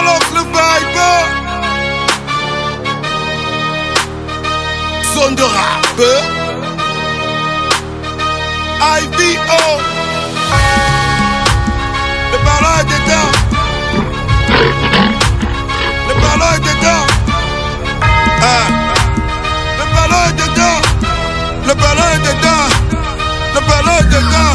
balance le vibe. Zone de rap. IVO. Le ballon est dedans. Le ballon est dedans. Le ballon est dedans. Le ballon est dedans. Le ballon est dedans.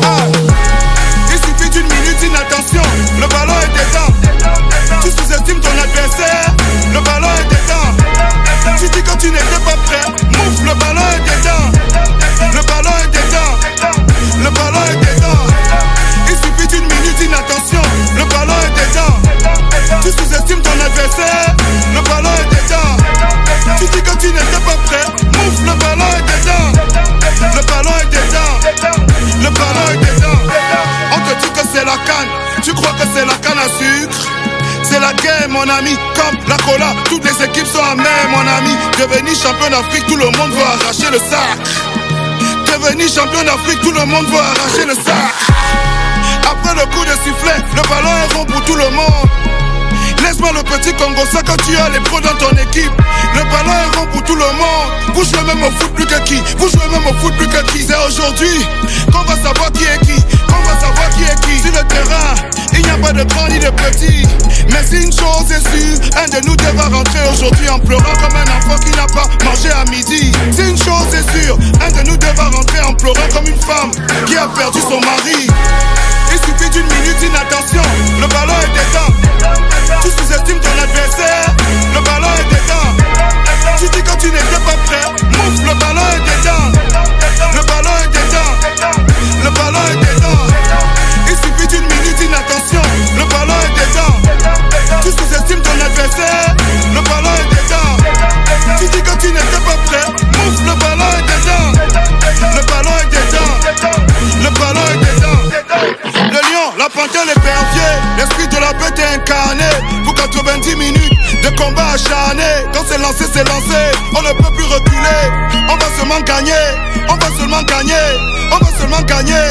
Il suffit d'une minute d'inattention. Le ballon est dedans. Tu sous-estimes ton adversaire. Le ballon est dedans. Tu dis quand tu n'étais pas prêt. Mouf, le ballon est dedans. Le ballon est dedans. Le ballon est dedans. Il suffit d'une minute d'inattention. Le ballon est dedans. Tu sous-estimes ton adversaire. Le ballon est dedans. Tu dis quand tu n'étais pas prêt. Mouf, le ballon est dedans. Le ballon est dedans. Le ballon est dedans. On te dit que c'est la canne. Tu crois que c'est la canne à sucre? C'est la guerre, mon ami, comme la cola. Toutes les équipes sont amères, mon ami. Devenir champion d'Afrique, tout le monde veut arracher le sac. Devenir champion d'Afrique, tout le monde veut arracher le sac. Après le coup de sifflet, le ballon est rond pour tout le monde. Laisse-moi le petit Congo, ça quand tu as les pros dans ton équipe. Le ballon est rond pour tout le monde. Vous jouez même au foot plus que qui? Vous jouez même au foot plus que qui? C'est aujourd'hui qu'on va savoir qui est qui. Qu'on va savoir qui est qui. Sur le terrain, il n'y a pas de grand ni de petit. Mais si une chose est sûre, un de nous deux va rentrer aujourd'hui en pleurant comme un enfant qui n'a pas mangé à midi. Si une chose est sûre, un de nous deux va rentrer en pleurant comme une femme qui a perdu son mari. Il suffit d'une minute d'inattention. Le ballon est dedans. Tu sous-estimes ton adversaire. Le ballon est dedans. Tu dis quand tu n'étais pas prêt. Mouf, le ballon est dedans. Le ballon est dedans. Le ballon est dedans. Il suffit d'une minute d'inattention. Le ballon est dedans. Tu sous-estimes ton adversaire. Le ballon est dedans. Tu dis quand tu n'étais pas prêt. Mouf, le ballon est dedans. Le ballon est dedans. Le ballon est dedans. Le lion, la panthère, l'épervier. L'esprit de la bête est incarné. Pour 90 minutes de combat acharné. Quand c'est lancé, c'est lancé. On ne peut plus reculer. On va seulement gagner. On va seulement gagner. On va seulement gagner.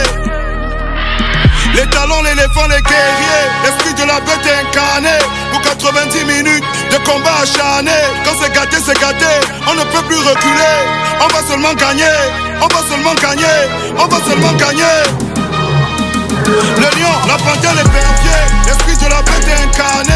Les talons, l'éléphant, les guerriers. L'esprit de la bête est incarné. Pour 90 minutes de combat acharné. Quand c'est gâté, c'est gâté. On ne peut plus reculer. On va seulement gagner. On va seulement gagner. On va seulement gagner. Le lion, la panthère, l'épervier. L'esprit de la bête est incarné.